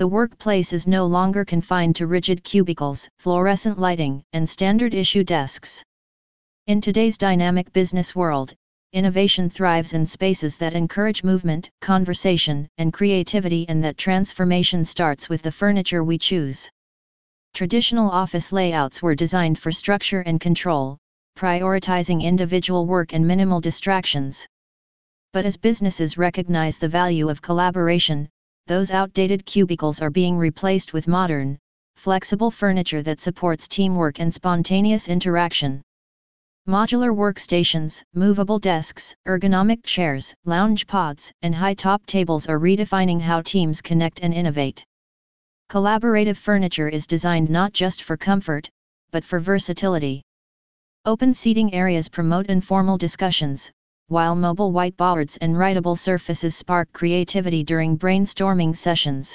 The workplace is no longer confined to rigid cubicles, fluorescent lighting, and standard-issue desks. In today's dynamic business world, innovation thrives in spaces that encourage movement, conversation, and creativity, and that transformation starts with the furniture we choose. Traditional office layouts were designed for structure and control, prioritizing individual work and minimal distractions. But as businesses recognize the value of collaboration, those outdated cubicles are being replaced with modern, flexible furniture that supports teamwork and spontaneous interaction. Modular workstations, movable desks, ergonomic chairs, lounge pods, and high-top tables are redefining how teams connect and innovate. Collaborative furniture is designed not just for comfort, but for versatility. Open seating areas promote informal discussions, while mobile whiteboards and writable surfaces spark creativity during brainstorming sessions.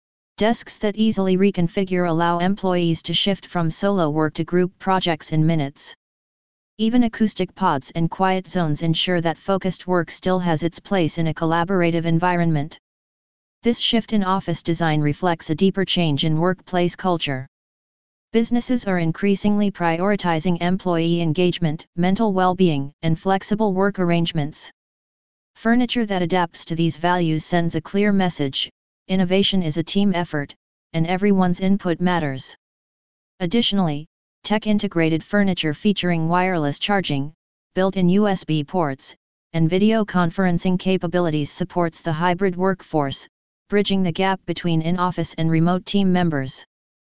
Desks that easily reconfigure allow employees to shift from solo work to group projects in minutes. Even acoustic pods and quiet zones ensure that focused work still has its place in a collaborative environment. This shift in office design reflects a deeper change in workplace culture. Businesses are increasingly prioritizing employee engagement, mental well-being, and flexible work arrangements. Furniture that adapts to these values sends a clear message: innovation is a team effort, and everyone's input matters. Additionally, tech-integrated furniture featuring wireless charging, built-in USB ports, and video conferencing capabilities supports the hybrid workforce, bridging the gap between in-office and remote team members.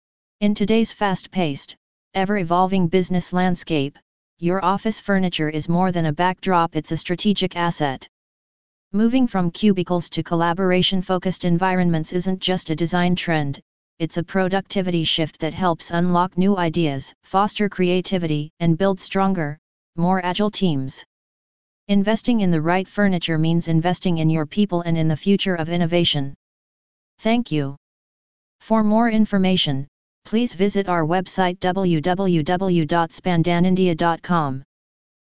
In today's fast-paced, ever-evolving business landscape, your office furniture is more than a backdrop, it's a strategic asset. Moving from cubicles to collaboration-focused environments isn't just a design trend, it's a productivity shift that helps unlock new ideas, foster creativity, and build stronger, more agile teams. Investing in the right furniture means investing in your people and in the future of innovation. Thank you. For more information, please visit our website www.spandanindia.com.